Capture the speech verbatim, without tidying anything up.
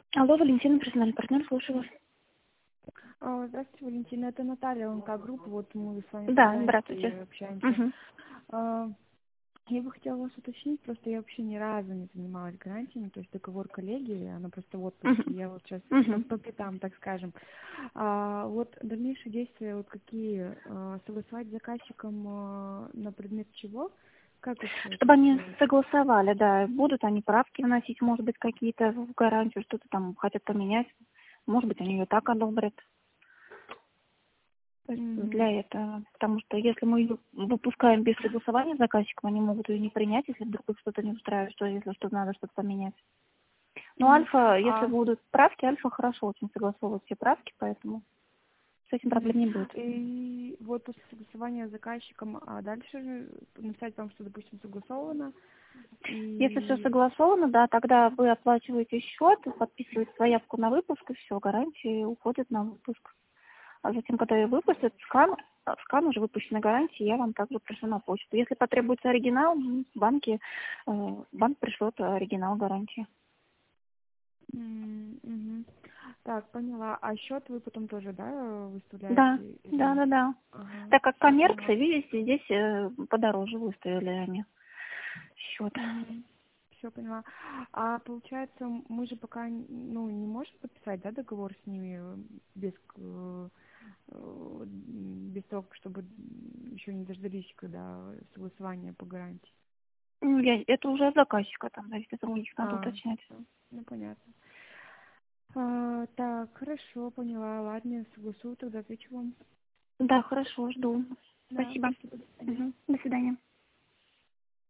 Алло, Валентина, персональный партнер, слушаю вас. А, Здравствуйте, Валентина, это Наталья, ЛНК-групп, вот мы с вами по Да, гарантии здравствуйте. общаемся. Мгм. А, Я бы хотела вас уточнить, просто я вообще ни разу не занималась гарантиями, то есть договор коллеги, она просто в отпуске, Мгм. я вот сейчас по, Мгм. по пятам, так скажем. А, вот дальнейшие действия, вот какие, а, согласовать с заказчиком а, на предмет чего, как вообще это Чтобы они сделать? согласовали, да, будут они правки вносить, может быть, какие-то в гарантию, что-то там хотят поменять, может быть, они ее так одобрят. То есть Мгм. для этого, потому что если мы ее выпускаем без согласования с заказчиком, они могут ее не принять, если вдруг их что-то не устраивает, что если что-то надо что-то поменять. Но Мгм. Альфа, если А будут правки, Альфа хорошо очень согласовывает все правки, поэтому с этим Мгм. проблем не будет. И вот после согласования с заказчиком, а дальше же написать вам, что, допустим, согласовано, Если все и... согласовано, да, тогда вы оплачиваете счет, подписываете заявку на выпуск, и все, гарантия уходит на выпуск. А затем, когда ее выпустят, скан, а, скан уже выпущенной гарантии, я вам также пришлю на почту. Если потребуется оригинал, ну, банки, э, банк пришлет оригинал гарантии. М, мгм. Так, поняла. А счет вы потом тоже, да, Да, выставляете? да, Или... да, да. Ага, Так как все поняла. коммерция, видите, здесь э, подороже выставили они счет. Все поняла. А получается, мы же пока ну, не можем подписать, да, договор с ними э, без, э, э, без того, чтобы еще не дождались, когда согласование по гарантии. Ну, я- это уже от заказчика, там, зависит, это у них надо А, уточнять. всё, ну понятно. А, так, хорошо, поняла. Ладно, я согласую, тогда отвечу вам. Да, хорошо, жду. Да, Спасибо. спасибо, до свидания. Мгм. До свидания.